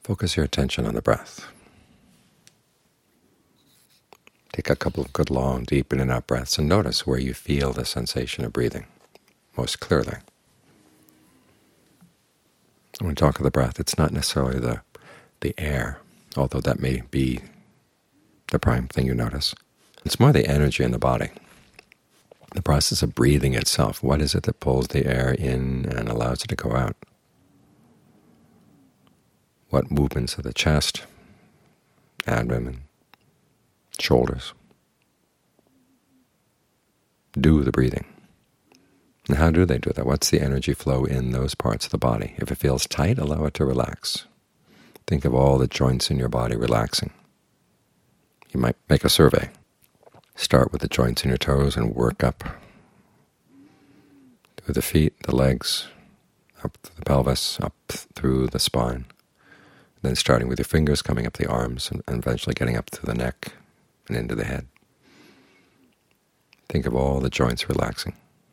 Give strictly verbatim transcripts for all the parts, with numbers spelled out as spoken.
Focus your attention on the breath. Take a couple of good long, deep in and out breaths and notice where you feel the sensation of breathing most clearly. When we talk of the breath, it's not necessarily the, the air, although that may be the prime thing you notice. It's more the energy in the body, the process of breathing itself. What is it that pulls the air in and allows it to go out? What movements of the chest, abdomen, shoulders do the breathing? And how do they do that? What's the energy flow in those parts of the body? If it feels tight, allow it to relax. Think of all the joints in your body relaxing. You might make a survey. Start with the joints in your toes and work up through the feet, the legs, up through the pelvis, up through the spine. Then starting with your fingers, coming up the arms, and eventually getting up to the neck and into the head. Think of all the joints relaxing.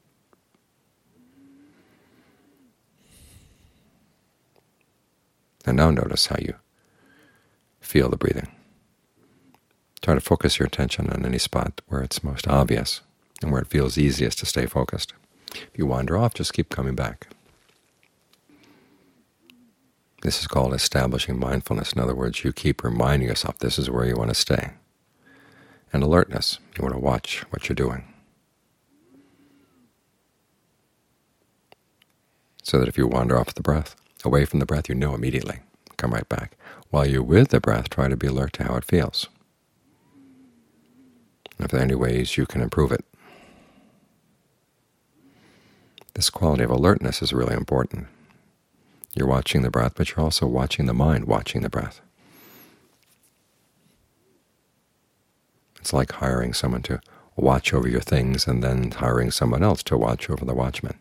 And now notice how you feel the breathing. Try to focus your attention on any spot where it's most obvious and where it feels easiest to stay focused. If you wander off, just keep coming back. This is called establishing mindfulness. In other words, you keep reminding yourself this is where you want to stay. And alertness, you want to watch what you're doing. So that if you wander off the breath, away from the breath, you know immediately. Come right back. While you're with the breath, try to be alert to how it feels. If there are any ways you can improve it. This quality of alertness is really important. You're watching the breath, but you're also watching the mind watching the breath. It's like hiring someone to watch over your things and then hiring someone else to watch over the watchman.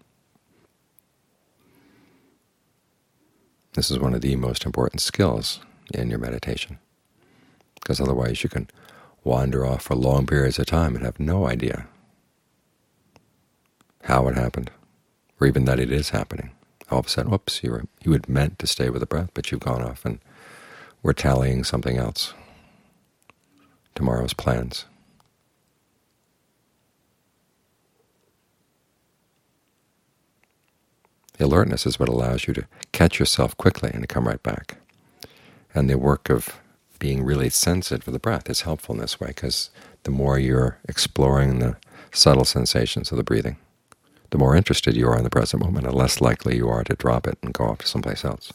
This is one of the most important skills in your meditation, because otherwise you can wander off for long periods of time and have no idea how it happened, or even that it is happening. All of a sudden, whoops, you were you had meant to stay with the breath, but you've gone off and we're tallying something else, tomorrow's plans. The alertness is what allows you to catch yourself quickly and to come right back. And the work of being really sensitive to the breath is helpful in this way, because the more you're exploring the subtle sensations of the breathing, the more interested you are in the present moment, and less likely you are to drop it and go off to someplace else.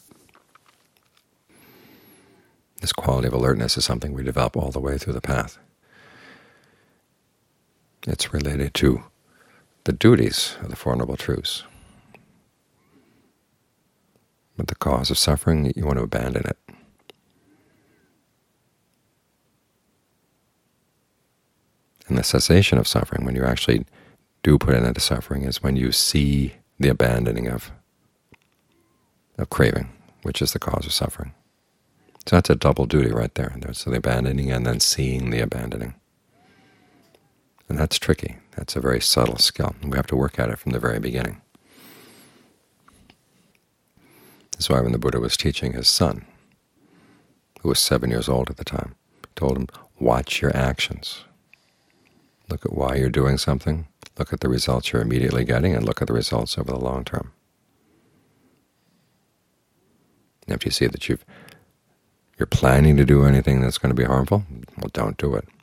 This quality of alertness is something we develop all the way through the path. It's related to the duties of the Four Noble Truths. But the cause of suffering, you want to abandon it. And the cessation of suffering, when you actually do put an end to suffering, is when you see the abandoning of, of craving, which is the cause of suffering. So that's a double duty right there. There's the abandoning and then seeing the abandoning. And that's tricky. That's a very subtle skill. We have to work at it from the very beginning. That's why when the Buddha was teaching his son, who was seven years old at the time, he told him, watch your actions. Look at why you're doing something, look at the results you're immediately getting, and look at the results over the long term. And if you see that you've, you're planning to do anything that's going to be harmful, well, don't do it.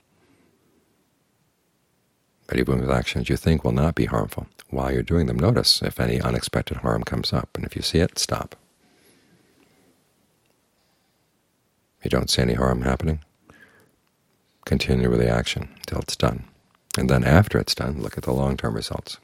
But even with actions you think will not be harmful, while you're doing them, notice if any unexpected harm comes up, and if you see it, stop. If you don't see any harm happening, continue with the action until it's done. And then after it's done, look at the long-term results.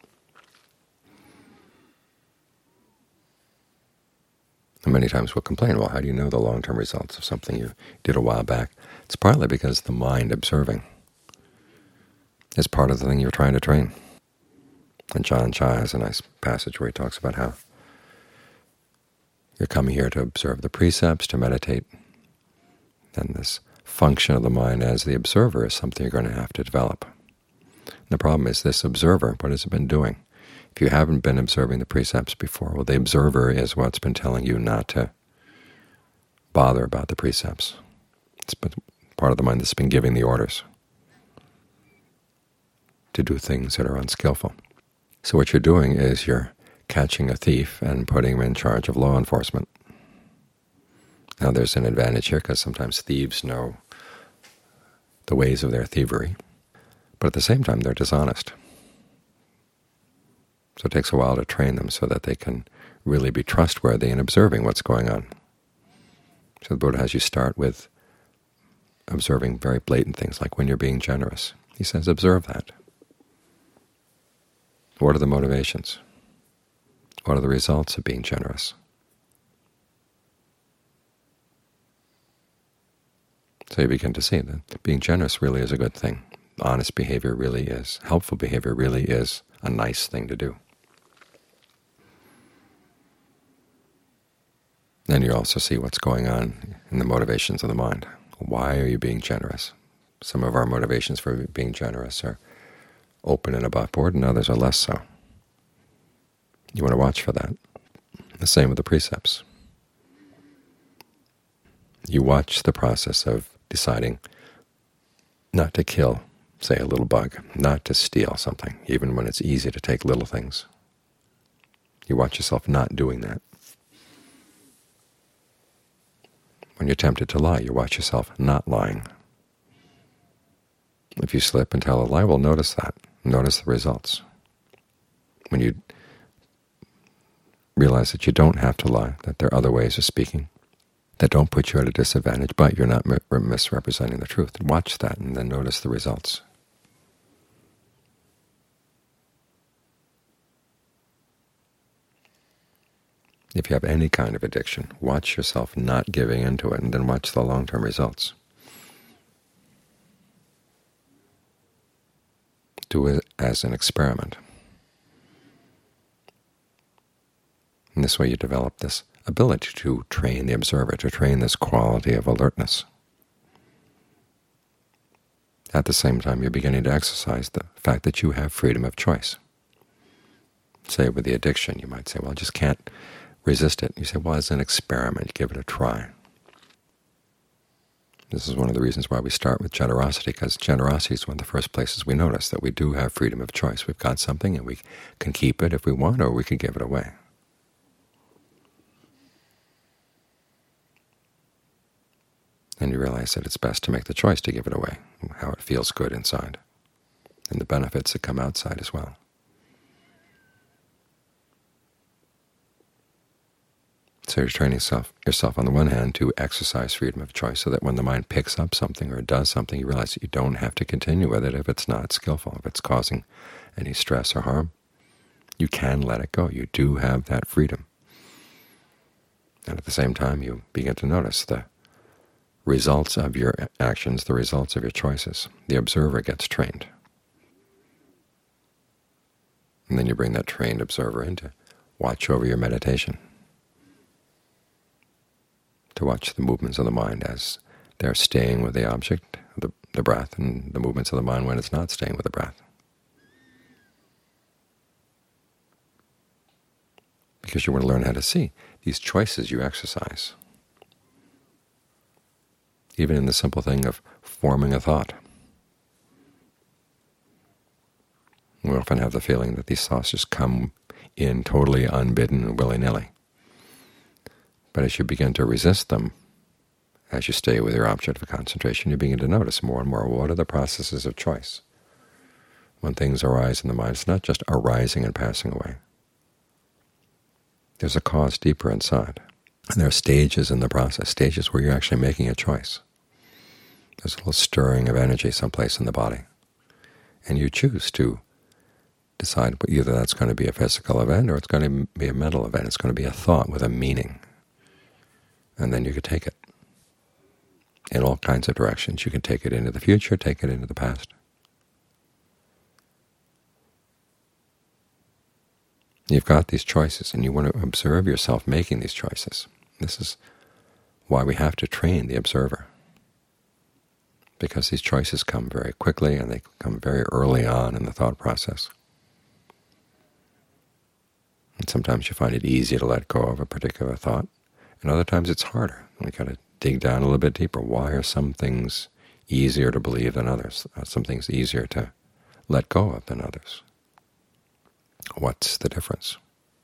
And many times we'll complain, well, how do you know the long-term results of something you did a while back? It's partly because the mind observing is part of the thing you're trying to train. And John Chai has a nice passage where he talks about how you're coming here to observe the precepts, to meditate, and this function of the mind as the observer is something you're going to have to develop. And the problem is this observer, what has it been doing? If you haven't been observing the precepts before, well, the observer is what's been telling you not to bother about the precepts. It's part of the mind that's been giving the orders to do things that are unskillful. So what you're doing is you're catching a thief and putting him in charge of law enforcement. Now there's an advantage here because sometimes thieves know the ways of their thievery, but at the same time they're dishonest. So it takes a while to train them so that they can really be trustworthy in observing what's going on. So the Buddha has you start with observing very blatant things, like when you're being generous. He says, observe that. What are the motivations? What are the results of being generous? So you begin to see that being generous really is a good thing. Honest behavior really is, helpful behavior really is a nice thing to do. Then you also see what's going on in the motivations of the mind. Why are you being generous? Some of our motivations for being generous are open and above board, and others are less so. You want to watch for that. The same with the precepts. You watch the process of deciding not to kill, say, a little bug, not to steal something, even when it's easy to take little things. You watch yourself not doing that. When you're tempted to lie, you watch yourself not lying. If you slip and tell a lie, well, notice that. Notice the results. When you realize that you don't have to lie, that there are other ways of speaking that don't put you at a disadvantage, but you're not misrepresenting the truth. Watch that and then notice the results. If you have any kind of addiction, watch yourself not giving into it, and then watch the long-term results. Do it as an experiment. In this way you develop this ability to train the observer, to train this quality of alertness. At the same time, you're beginning to exercise the fact that you have freedom of choice. Say with the addiction, you might say, well, I just can't resist it. You say, well, as an experiment, give it a try. This is one of the reasons why we start with generosity, because generosity is one of the first places we notice that we do have freedom of choice. We've got something and we can keep it if we want, or we can give it away. And you realize that it's best to make the choice to give it away, how it feels good inside, and the benefits that come outside as well. So you're training yourself, yourself on the one hand to exercise freedom of choice so that when the mind picks up something or does something, you realize that you don't have to continue with it if it's not skillful, if it's causing any stress or harm. You can let it go. You do have that freedom. And at the same time, you begin to notice the results of your actions, the results of your choices. The observer gets trained. And then you bring that trained observer in to watch over your meditation, to watch the movements of the mind as they're staying with the object, the, the breath, and the movements of the mind when it's not staying with the breath. Because you want to learn how to see these choices you exercise, even in the simple thing of forming a thought. We often have the feeling that these thoughts just come in totally unbidden and willy-nilly. But as you begin to resist them, as you stay with your object of concentration, you begin to notice more and more what are the processes of choice. When things arise in the mind, it's not just arising and passing away. There's a cause deeper inside. And there are stages in the process, stages where you're actually making a choice. There's a little stirring of energy someplace in the body. And you choose to decide either that's going to be a physical event or it's going to be a mental event. It's going to be a thought with a meaning. And then you could take it in all kinds of directions. You can take it into the future, take it into the past. You've got these choices, and you want to observe yourself making these choices. This is why we have to train the observer, because these choices come very quickly and they come very early on in the thought process. And sometimes you find it easy to let go of a particular thought, And other times it's harder. We got to dig down a little bit deeper. Why are some things easier to believe than others? Are some things easier to let go of than others? What's the difference?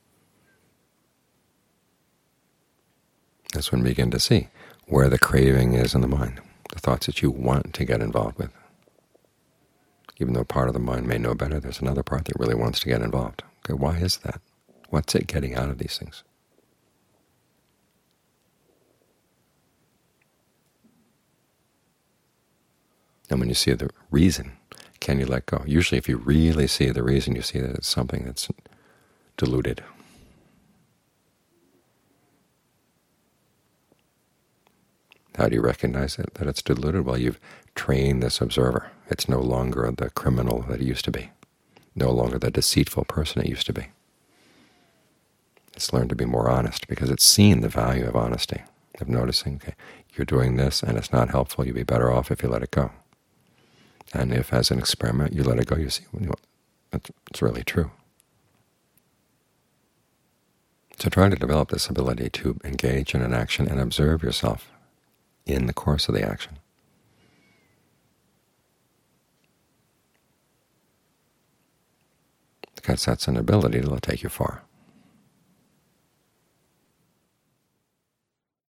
That's when we begin to see where the craving is in the mind, the thoughts that you want to get involved with. Even though part of the mind may know better, there's another part that really wants to get involved. Okay, why is that? What's it getting out of these things? And when you see the reason, can you let go? Usually if you really see the reason, you see that it's something that's deluded. How do you recognize it, that it's deluded? Well, you've trained this observer. It's no longer the criminal that it used to be, no longer the deceitful person it used to be. It's learned to be more honest because it's seen the value of honesty, of noticing, okay, you're doing this and it's not helpful, you'd be better off if you let it go. And if, as an experiment, you let it go, you see, well, it's really true. So try to develop this ability to engage in an action and observe yourself in the course of the action. Because that's an ability that will take you far.